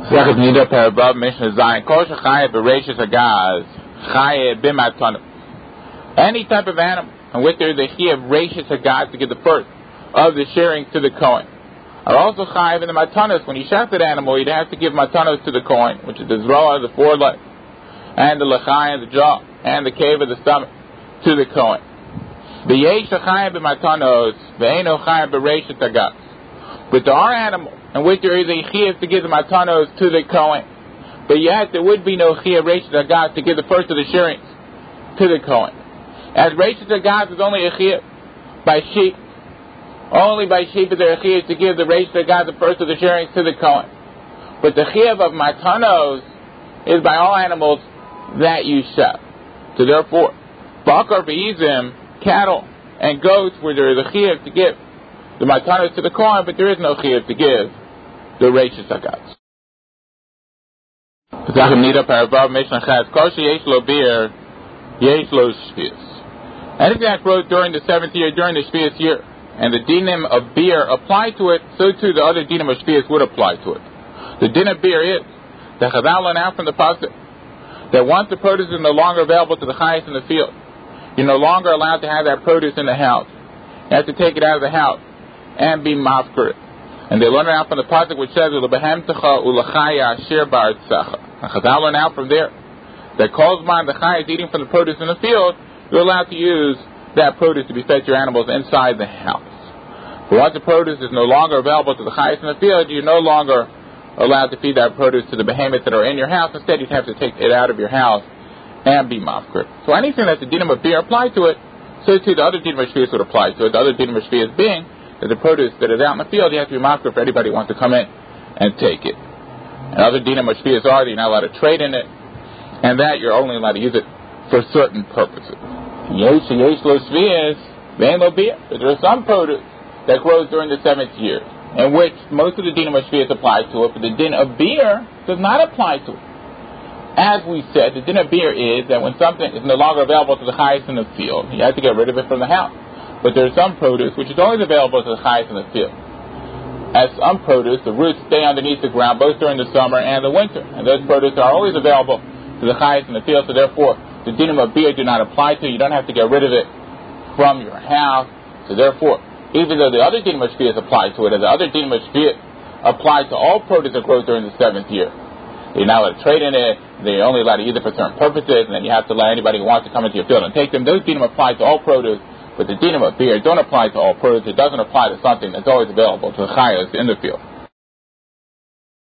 Sechet Nida Parabab Mishnah Zayin Kol Shechayeh Bereshis Hagaz Chayeh B'Matana. Any type of animal in which there is a Chiyuv Reshis Hagaz to give the first of the shearing to the Kohen. Are also Chayev in the Matanos. When you shaft that animal, you'd have to give Matanos to the Kohen, which is the Zroa, the forelegs, and the Lechai, the jaw, and the cave of the stomach, to the Kohen. V'yesh Chayev B'Matanos V'eino Chayev Bereshis Hagaz. But there are animals in which there is a chiyuv to give the matanos to the Kohen, but yet there would be no chiyuv Reshis Hagaz to give the first of the shearings to the Kohen. As Reshis Hagaz is only a chiyuv by sheep, only by sheep is there a chiyuv to give the Reshis Hagaz the first of the shearings to the Kohen. But the chiyuv of matanos is by all animals that you shep. So therefore, bakar v'izim, cattle and goats, where there is a chiyuv to give the matanos to the Kohen, but there is no chiyuv to give the Reshis Hagaz. Anything that grows during the 7th year, during the Shvius year, and the dinim of beer apply to it, so too the other dinim of Shvius would apply to it. The din of beer is the Chazal learn out from the pasuk that once the produce is no longer available to the chayes in the field, you're no longer allowed to have that produce in the house. You have to take it out of the house and be mafker. And they learn it out from the pasuk which says, "Ulabahemtecha ulachaya asher ba'artzecha." And Chazal learn out from there that calls mind the chai is eating from the produce in the field, you're allowed to use that produce to be fed to your animals inside the house. But once the produce is no longer available to the chais in the field, you're no longer allowed to feed that produce to the behemoths that are in your house. Instead, you'd have to take it out of your house and be mafker. So anything that's the dinim of beer applied to it, so too the other dinim of shvius would apply to it. The other dinim of shvius being that the produce that is out in the field, you have to be mafker for anybody who wants to come in and take it. And other dinim of shvius are that you're not allowed to trade in it, and that you're only allowed to use it for certain purposes. There are some produce that grows during the 7th year, in which most of the dinim of shvius apply to it, but the din of beer does not apply to it. As we said, the din of beer is that when something is no longer available to the chayes in the field, you have to get rid of it from the house. But there is some produce which is always available to the chayes in the field. As some produce, the roots stay underneath the ground both during the summer and the winter, and those produce are always available to the chayes in the field. So therefore, the dinim of beer do not apply to it. You don't have to get rid of it from your house. So therefore, even though the other dinim of shvius apply to it, and the other dinim of shvius apply to all produce that grows during the 7th year, you're not allowed to trade in it. They're only allowed to use it for certain purposes, and then you have to let anybody who wants to come into your field and take them. Those dinim apply to all produce, but the dinim of beer don't apply to all produce. It doesn't apply to something that's always available to the chayos in the field.